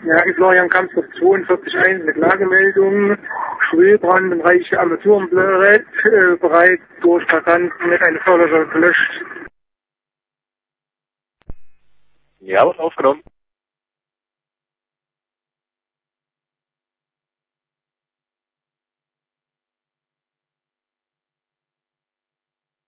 Ja, ich Florian Kampfdorf 42.1 mit Lagemeldung. Schwelbrand im Reiche Armaturenbrett, bereits durch Passanten mit einer Förderung gelöscht. Ja, was aufgenommen.